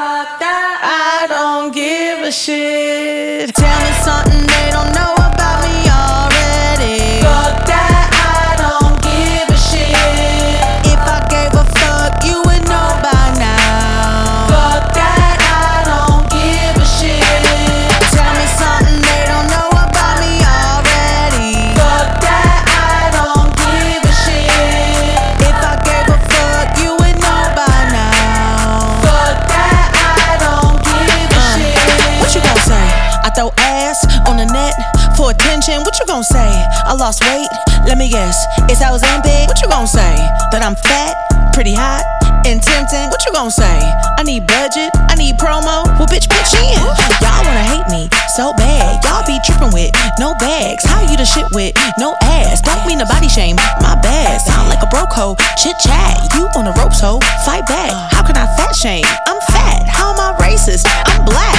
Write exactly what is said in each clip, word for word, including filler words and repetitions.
Fuck that, I don't give a shit. Tell me something they don't know about me already. fuck that, I don't give a shit. If I gave a fuck, you would know by now. Fuck that, I don't give a shit. Tell me something they don't know about me already. Fuck that, I don't give a shit. If I gave a fuck, you would know by now. Fuck that, I don't give a Uh, shit. What you gon' say? I throw ass on the net for attention. What you gon' say? I lost weight. Let me guess. It's I was in bed. What you gon' say? That I'm fat, pretty hot, and tempting. What you gon' say? I need budget. I need promo. Well, bitch, pitch in. Y'all wanna hate me so bad. Y'all be tripping with no bags. How you the shit with no ass? Don't mean to body shame. My bad. Sound like a broke hoe. Chit chat. You on the ropes, hoe. Fight back. How can I fat shame? I'm fat. How am I racist? I'm black.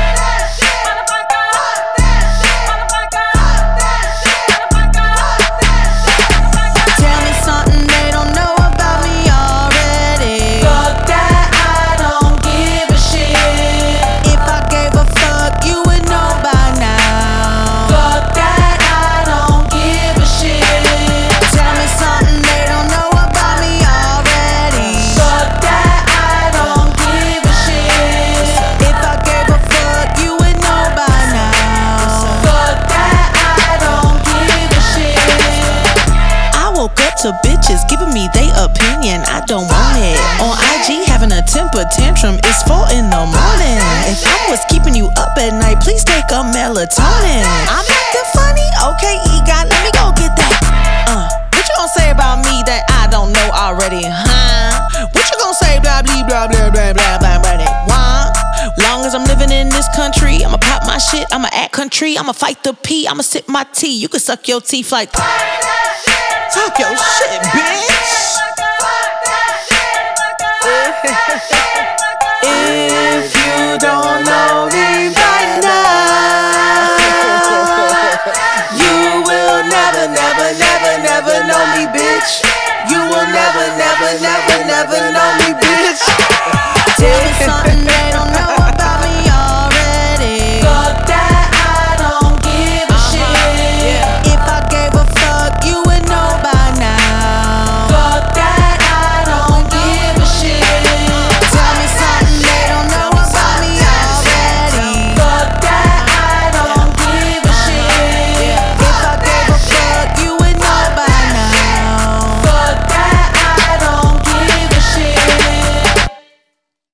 Tell me something they don't know about me already. Fuck that, I don't give a shit. If I gave a fuck, you would know by now. Fuck that, I don't give a shit. Tell me something they don't know about me already. Fuck that, I don't give a shit. If I gave a fuck, you would know by now. Fuck that, I don't give a shit. I woke up to bitches giving me their opinion. I don't want it. On I G having a temper tantrum. It's four in the morning. If I was keeping you up at night, please take a melatonin. I'm acting funny? Okay, EGOT, let me go get that. Uh, what you gonna say about me that I don't know already, huh? What you gonna say, blah, blah, blah, blah, blah, blah, blah, blah, blah. Long as I'm living in this country, I'ma pop my shit, I'ma act country, I'ma fight the P, I'ma sip my tea. You can suck your teeth like talk your shit, bitch. If you don't know me by now, you will never, never, never, never know me, bitch. You will never, never, never, never know me, bitch.